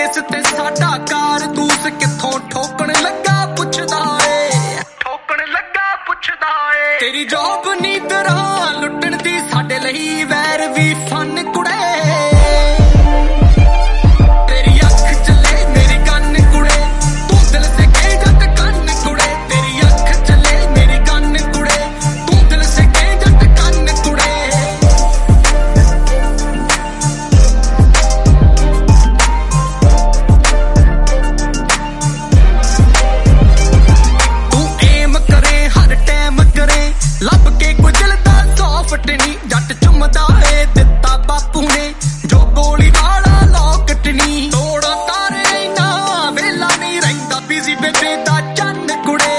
case ते साडा कारतूस कित्थों ठोकण लगा पुछदा ए तेरी जॉब नी तरह लुटण दी साडे लई वैर भी फन कुड़े तेरी अख चले मेरी गन कुड़े तू दिल से के जट कन कुड़े तेरी अख चले मेरी गन कुड़े तू दिल से के जट कन कुड़े तू एम करे हर टाइम करे लब के गुजलदा सॉफ्ट नी जट चुमदा ए दिता बापू ने जो गोली वाला लॉकट नी तोड़ा तारे ना वेला नहीं रहिंदा बिजी बेबे दा चन्न कुड़े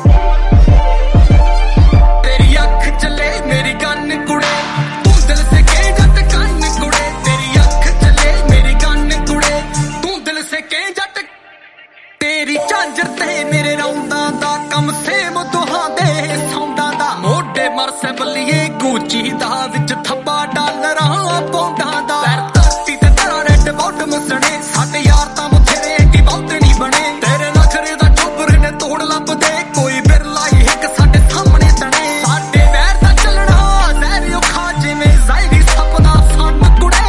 तेरी अख चले मेरी गन कुड़े तू दिल से के जट कन कुड़े तेरी अख चले मेरी गन कुड़े तू दिल से के जट तेरी झांजर ते मेरे रौंदा दा कम सेम दुहां दे सौंदा दा मोढे मरसे बल्लीए गूची दा विच थप्पा डालरां पौंडां दा पैर धरती ते तेरा रेड बॉटम सने साडे यार तां बथेरे एडी बहुत नहीं बने तेरे नखरे दा चुबर ने तोड़ लभदे कोई बिरला ही हिक साडे सामने तणे साडे वैर दा चलना जहरियो खा जिवें ज़ाहिरी सपना सन कुड़े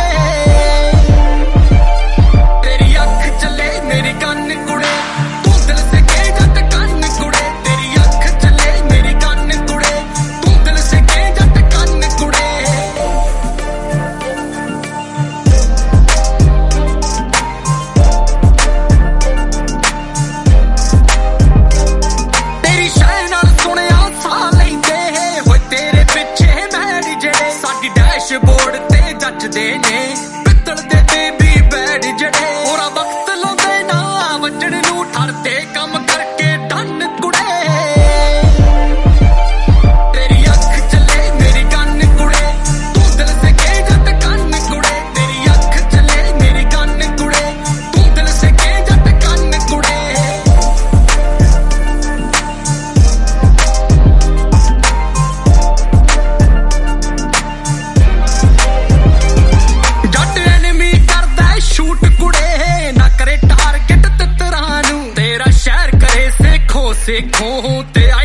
तेरी अख चले मेरी गन कुड़े तू दिल से के जट कन कुड़े तेरी अख चले मेरी गन कुड़े तू दिल से के जट कन कुड़े तेरी शै नाल सुनिया साह लैंदे होए तेरे पिछे मैड जेड़े साडी डैशबोर्ड ते जचदे ने पित्तल दे बेबी बैड जेड़े होरा वक्त लाउंदे ना वजण नूं ठरदे कम करके डन कुड़े तेरी अख चले मेरी गन कुड़े तू दिल से के जट कन कुड़े तेरी अख चले मेरी गन कुड़े तू दिल से के जट कन कुड़े जट एनिमी करदा शूट कुड़े ना करे टारगेट तितरां नूं तेरा शहर करे सेखो ते